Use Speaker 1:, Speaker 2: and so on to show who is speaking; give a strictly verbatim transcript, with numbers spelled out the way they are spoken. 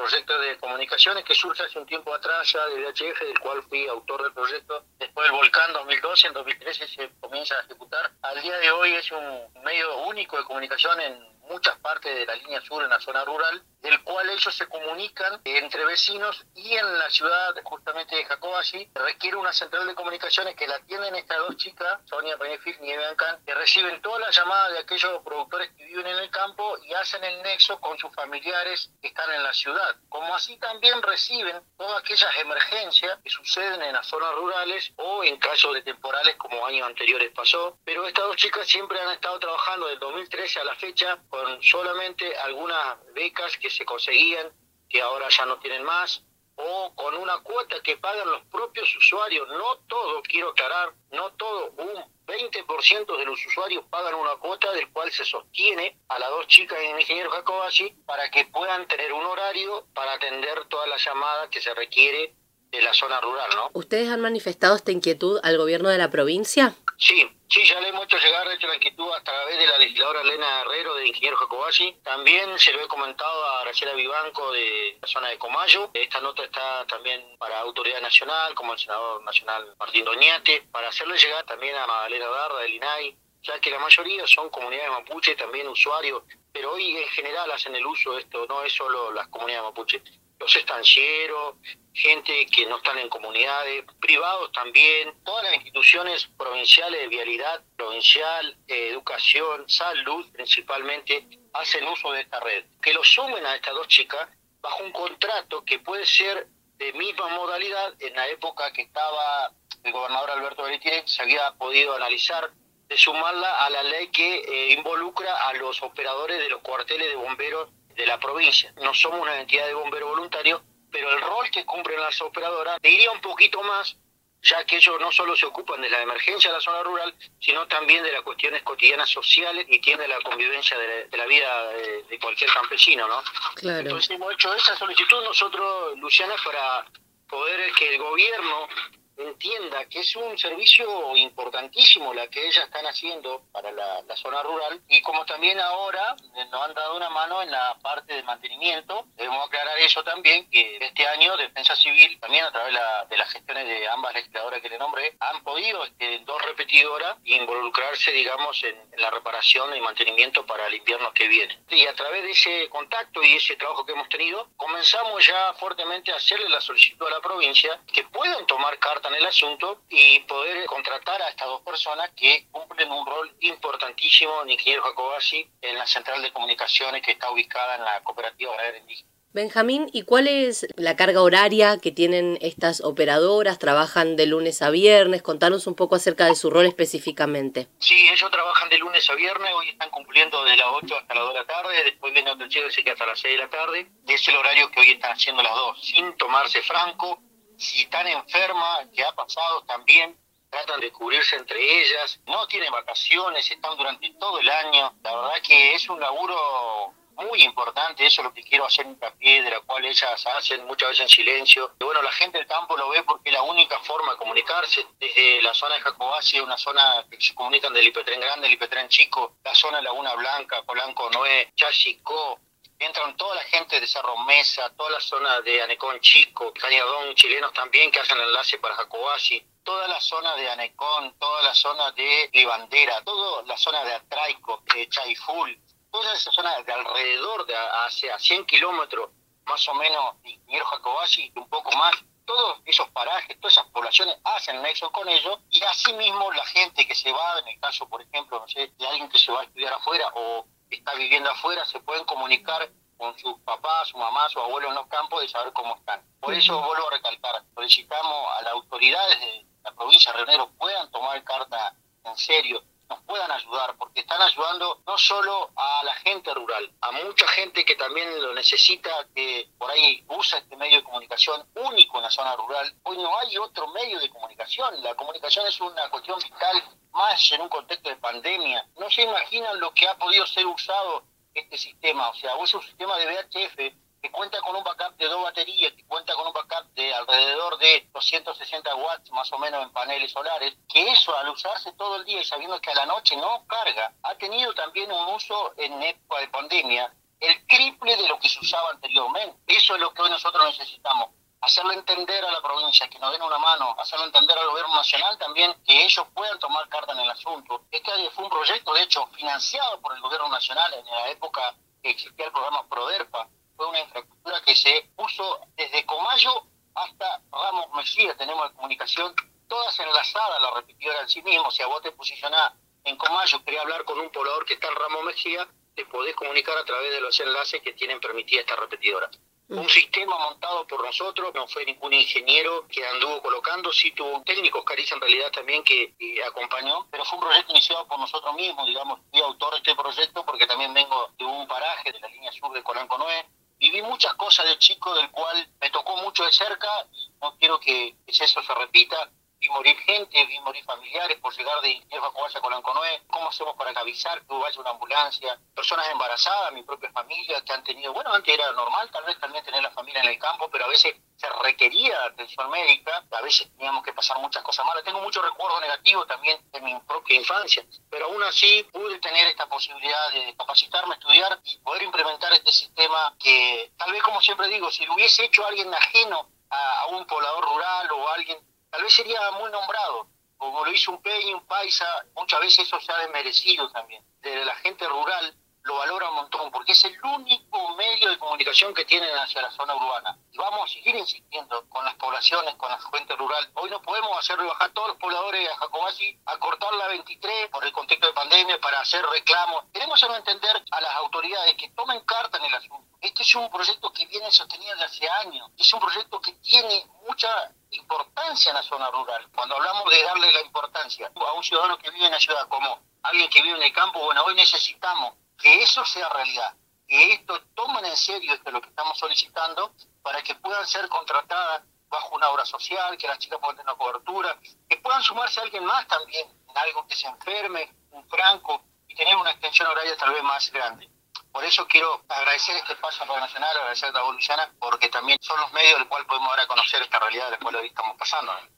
Speaker 1: proyecto de comunicaciones que surge hace un tiempo atrás ya de V H F, del cual fui autor del proyecto. Después del volcán dos mil doce, en dos mil trece se comienza a ejecutar. Al día de hoy es un medio único de comunicación en muchas partes de la línea sur, en la zona rural, del cual ellos se comunican entre vecinos, y en la ciudad justamente de Jacobací requiere una central de comunicaciones que la tienen estas dos chicas, Sonia Benefit y Eva Can, que reciben todas las llamadas de aquellos productores que viven en el campo y hacen el nexo con sus familiares que están en la ciudad. Como así también reciben todas aquellas emergencias que suceden en las zonas rurales o en casos de temporales como años anteriores pasó. Pero estas dos chicas siempre han estado trabajando del dos mil trece a la fecha con solamente algunas becas que se conseguían, que ahora ya no tienen más, o con una cuota que pagan los propios usuarios. No todo, quiero aclarar, no todo, un veinte por ciento de los usuarios pagan una cuota del cual se sostiene a las dos chicas en Ingeniero Jacobací para que puedan tener un horario para atender todas las llamadas que se requiere de la zona rural, ¿no?
Speaker 2: ¿Ustedes han manifestado esta inquietud al gobierno de la provincia?
Speaker 1: Sí, sí, ya le hemos hecho llegar, de hecho, la inquietud a través de la legisladora Elena Herrero de Ingeniero Jacobací. También se lo he comentado a Graciela Vivanco de la zona de Comayo. Esta nota está también para Autoridad Nacional, como el senador nacional Martín Doñate, para hacerle llegar también a Magdalena Darda del I N A I, ya que la mayoría son comunidades mapuche, también usuarios, pero hoy en general hacen el uso de esto, no es solo las comunidades mapuche. Los estancieros, gente que no están en comunidades, privados también, todas las instituciones provinciales de vialidad, provincial, eh, educación, salud principalmente, hacen uso de esta red. Que lo sumen a estas dos chicas bajo un contrato que puede ser de misma modalidad. En la época que estaba el gobernador Alberto Beretier se había podido analizar de sumarla a la ley que eh, involucra a los operadores de los cuarteles de bomberos de la provincia. No somos una entidad de bomberos voluntarios, pero el rol que cumplen las operadoras te iría un poquito más, ya que ellos no solo se ocupan de la emergencia de la zona rural, sino también de las cuestiones cotidianas sociales y tienen la convivencia de la, de la vida de, de cualquier campesino, ¿no?
Speaker 2: Claro.
Speaker 1: Entonces hemos hecho esa solicitud nosotros, Luciana, para poder que el gobierno entienda que es un servicio importantísimo la que ellas están haciendo para la, la zona rural, y como también ahora nos han dado una mano en la parte de mantenimiento. Debemos aclarar eso también, que este año Defensa Civil, también a través de, la, de las gestiones de ambas legisladoras que le nombré, han podido, este, dos repetidoras, involucrarse, digamos, en, en la reparación y mantenimiento para el invierno que viene. Y a través de ese contacto y ese trabajo que hemos tenido, comenzamos ya fuertemente a hacerle la solicitud a la provincia que puedan tomar carta en el asunto y poder contratar a estas dos personas que cumplen un rol importantísimo en Ingeniero Jacobací, en la central de comunicaciones que está ubicada en la cooperativa ganadera indígena.
Speaker 2: Benjamín, ¿y cuál es la carga horaria que tienen estas operadoras? ¿Trabajan de lunes a viernes? Contanos un poco acerca de su rol específicamente.
Speaker 1: Sí, ellos trabajan de lunes a viernes, hoy están cumpliendo de las ocho hasta las dos de la tarde, después viene otro chico que se queda hasta las seis de la tarde, y es el horario que hoy están haciendo las dos, sin tomarse franco. Si están enfermas, que ha pasado también, tratan de cubrirse entre ellas, no tienen vacaciones, están durante todo el año. La verdad que es un laburo muy importante, eso es lo que quiero hacer hincapié, de la cual ellas hacen muchas veces en silencio. Y bueno, la gente del campo lo ve porque es la única forma de comunicarse. Desde la zona de Jacobací, una zona que se comunican del Lipetren Grande, Lipetren Chico, la zona de Laguna Blanca, Polanco Noé, Chachicó, entran toda la gente de Cerro Mesa, toda la zona de Anecón Chico, Cañadón, chilenos también que hacen el enlace para Jacobací, toda la zona de Anecón, toda la zona de Libandera, toda la zona de Atraico, de Chaiful, toda esa zona de alrededor, de hacia cien kilómetros más o menos de Ingeniero Jacobací, un poco más. Todos esos parajes, todas esas poblaciones hacen nexo con ellos, y asimismo la gente que se va, en el caso, por ejemplo, no sé, de alguien que se va a estudiar afuera o está viviendo afuera, se pueden comunicar con sus papás, su mamá, su abuelo en los campos, de saber cómo están. Por eso vuelvo a recalcar, solicitamos a las autoridades de la provincia de Río Negro puedan tomar carta en serio, nos puedan ayudar, porque están ayudando no solo a la gente rural, a mucha gente que también lo necesita, que por ahí usa este medio de comunicación único en la zona rural. Hoy no hay otro medio de comunicación, la comunicación es una cuestión vital, más en un contexto de pandemia. No se imaginan lo que ha podido ser usado este sistema, o sea, es un sistema de V H F que cuenta con un backup de dos baterías, que cuenta con un backup de alrededor de doscientos sesenta watts más o menos en paneles solares, que eso al usarse todo el día y sabiendo que a la noche no carga, ha tenido también un uso en época de pandemia, el triple de lo que se usaba anteriormente. Eso es lo que hoy nosotros necesitamos. Hacerle entender a la provincia, que nos den una mano, hacerle entender al gobierno nacional también que ellos puedan tomar carta en el asunto. Este fue un proyecto, de hecho, financiado por el gobierno nacional en la época que existía el programa PRODERPA. Fue una infraestructura que se puso desde Comayo hasta Ramos Mejía. Tenemos la comunicación todas enlazadas, la repetidora en sí mismo. Si a vos te posicionás en Comayo, querés hablar con un poblador que está en Ramos Mejía, te podés comunicar a través de los enlaces que tienen permitida esta repetidora. Un sistema montado por nosotros, no fue ningún ingeniero que anduvo colocando, sí tuvo un técnico, Caricia en realidad también, que, que acompañó, pero fue un proyecto iniciado por nosotros mismos, digamos. Fui autor de este proyecto porque también vengo de un paraje de la línea sur de Colanco Noé. Viví muchas cosas de chico, del cual me tocó mucho de cerca, y no quiero que eso se repita. Vi morir gente, vi morir familiares por llegar de Ingenieros a Colanco Noé. ¿Cómo hacemos para avisar que vaya una ambulancia? Personas embarazadas, mi propia familia, que han tenido, bueno, antes era normal tal vez también tener la familia en el campo, pero a veces se requería atención médica, a veces teníamos que pasar muchas cosas malas. Tengo muchos recuerdos negativos también de mi propia infancia, pero aún así pude tener esta posibilidad de capacitarme, estudiar y poder implementar este sistema que, tal vez, como siempre digo, si lo hubiese hecho alguien ajeno a, a un poblador rural o alguien, tal vez sería muy nombrado, como lo hizo un peña, un paisa. Muchas veces eso se ha desmerecido también. De la gente rural lo valora un montón, porque es el único medio de comunicación que tienen hacia la zona urbana. Y vamos a seguir insistiendo con las poblaciones, con la gente rural. Hoy no podemos hacer bajar todos los pobladores a Jacobacci, a cortar la veintitrés por el contexto de pandemia para hacer reclamos. Queremos hacer entender a las autoridades que tomen carta en el asunto. Este es un proyecto que viene sostenido desde hace años. Es un proyecto que tiene mucha importancia en la zona rural. Cuando hablamos de darle la importancia a un ciudadano que vive en la ciudad como alguien que vive en el campo, bueno, hoy necesitamos que eso sea realidad, que esto tomen en serio esto es lo que estamos solicitando para que puedan ser contratadas bajo una obra social, que las chicas puedan tener una cobertura, que puedan sumarse a alguien más también, en algo que se enferme, un franco, y tener una extensión horaria tal vez más grande. Por eso quiero agradecer este espacio a Radio Nacional, agradecer a la Luciana, porque también son los medios del cual podemos dar a conocer esta realidad de la cual hoy estamos pasando, ¿eh?